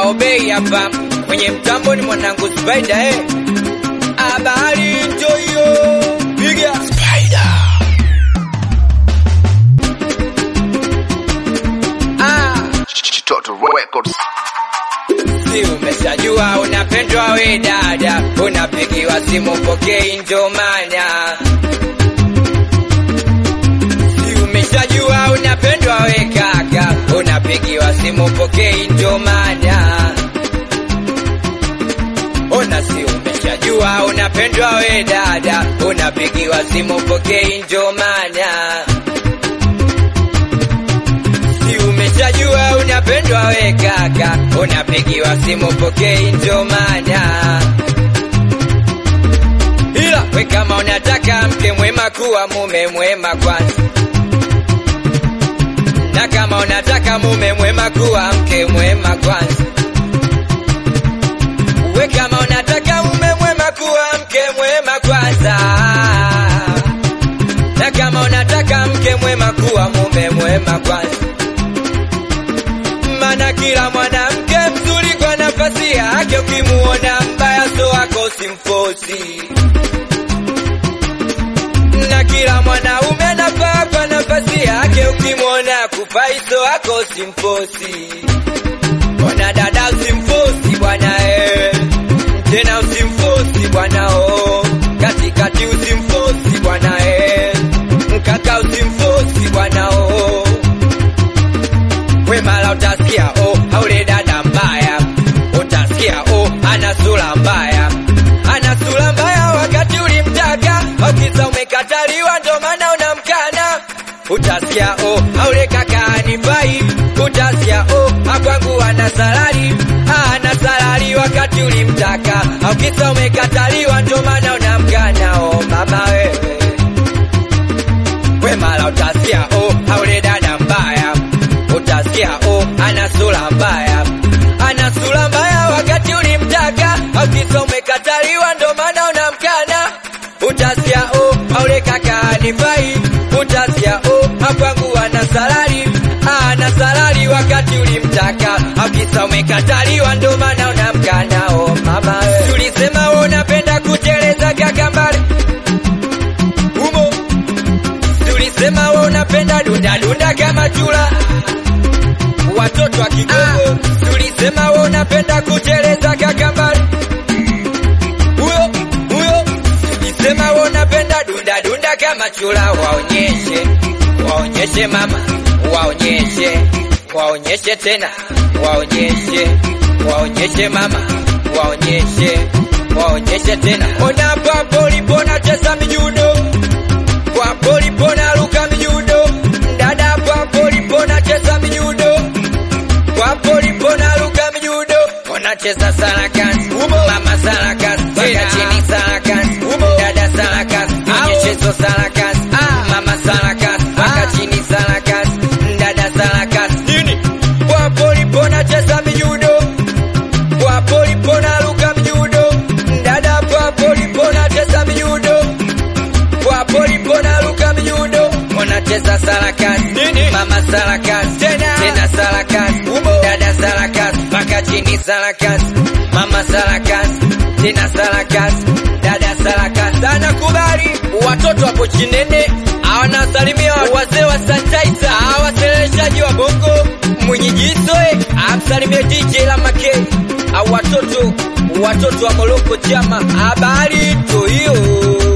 Obey hapa kwenye mtambo ni mwanangu Spider habari toyo piga Spider. Chitoto Records. Si umeshajua unapendwa we dada, unapigiwa simu pokei ndo maana. Si umeshajua unapendwa we kaka, unapigiwa simu pokei ndo maana. Ona si umeshajua unapendwa we dada, unapigiwa simu pokei ndo maana. Si umeshajua unapendwa we kaka, unapigiwa simu pokei ndo maana. Ila we kama unataka mke mwema kuwa mume mwema kwanza, na kama unataka mume mwema kuwa mke mwema kwanza. We kama unataka mume mwema kuwa mke mwema kwanza, na kama unataka mke mwema kuwa mume mwema kwanza. Mana kila mwanamke mzuri kwa nafasi yake, ukimuona mbaya so wako simfosi. Na kila mwanaume anafaa kwa nafasi yake, ukimuona kufai so wako simfosi. Ona dada usimfosi bwana tena usimfosi bwana katikati usimfosi bwana mkaka usimfosi bwana we mala utasikia haule dada mbaya, utasikia ana sura mbaya, ana sura mbaya wakati ulimtaka, ukisa umekataliwa ndo maana unamkana. Utasikia haule kaka anifai, utasikia kwangu ana salari wakati ulimtaka, ukisa umekataliwa ndo maana unamkana. Mama wewe we mala utasikia haule dada mbaya, utasikia ana sura mbaya, ana sura mbaya wakati ulimtaka, ukisa umekataliwa ndo maana unamkana. Utasikia haule kaka anifai, utasikia kwangu ana salari wakati ulimtaka, ukisa umekataliwa ndo maana unamkana. Mama tulisema unapenda kuteleza kaka mbali umo, tulisema unapenda dunda kama chula watoto wa Kigogo. Tulisema unapenda kuteleza kaka mbali huyo, tulisema unapenda dunda kama chula. Waonyeshe mama, waonyeshe tena, waonyeshe mama, waonyeshe tena. Ona papo lipona cheza mijudo, papo lipona luka mijudo, dada papo lipona cheza mijudo, papo lipona luka mijudo. Wanacheza sarakasi, mama sarakasi, paka chini sarakasi, dada sarakasi, nyeshezo sarakasi, mama sarakasi, paka chini sarakasi, dada sarakasi. Nini? Papo lipona cheza mijudo, papo lipona luka mijudo, dada papo lipona cheza mijudo, papo lipona luka mijudo. Wanacheza sarakasi, mama sarakasi, tena sarakasi, dada sarakasi, paka chini sarakasi, mama sarakasi, tena sarakasi, dada sarakasi. Sana kubali watoto hapo chinene, awanasalimia wazee wa sanitizer, awaseleshaji wa bongo mwenye jisoe, amsalimia DJ la Makei, watoto wa Moroko chama habari to hiyo.